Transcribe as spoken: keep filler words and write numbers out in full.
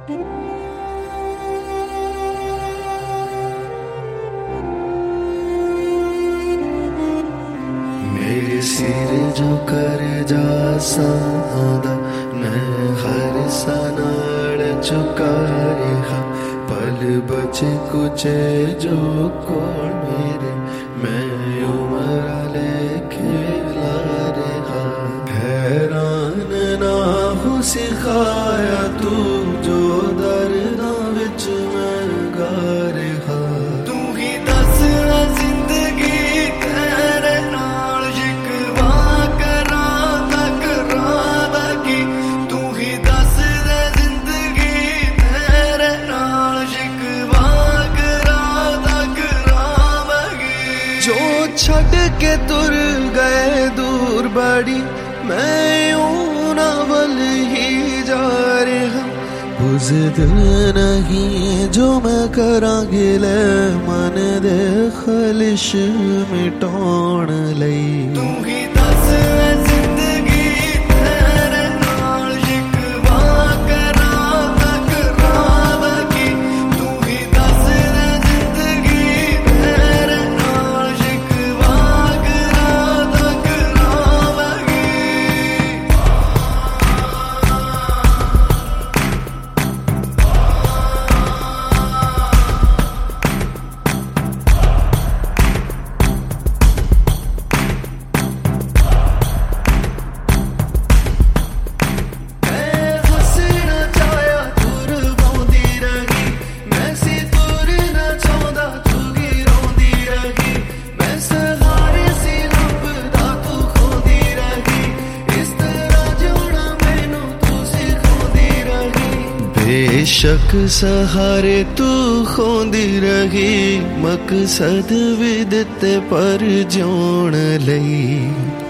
मेरे सिर जो कर जा सादा मैं हर सनाड़ चुका रहा पल बचे कुचे जो कोण मेरे मैं उमर ले खेला रहा हैरान ना हो सिखाया तू जो दर्दा विच मैं गा रहा तू ही दस जिंदगी तेरे नाल शिकवा करा तकरा की तू ही दस जिंदगी तेरे नाल शिकवा करा तकरा जो छड़ के तुर गए दूर बड़ी मैं यूं नावल ही जा रहा बुज़द नहीं जो मैं करा गिले मन दे खलिश मिटाउण लई तू ही दस जिंदगी तेरे नाल शिकवा करा तकरा की तू ही दस जिंदगी तेरे नाल शिकवा करा तकरा बेशक सहारे तू खोंदी रही मकसद विद ते पर जिउण लई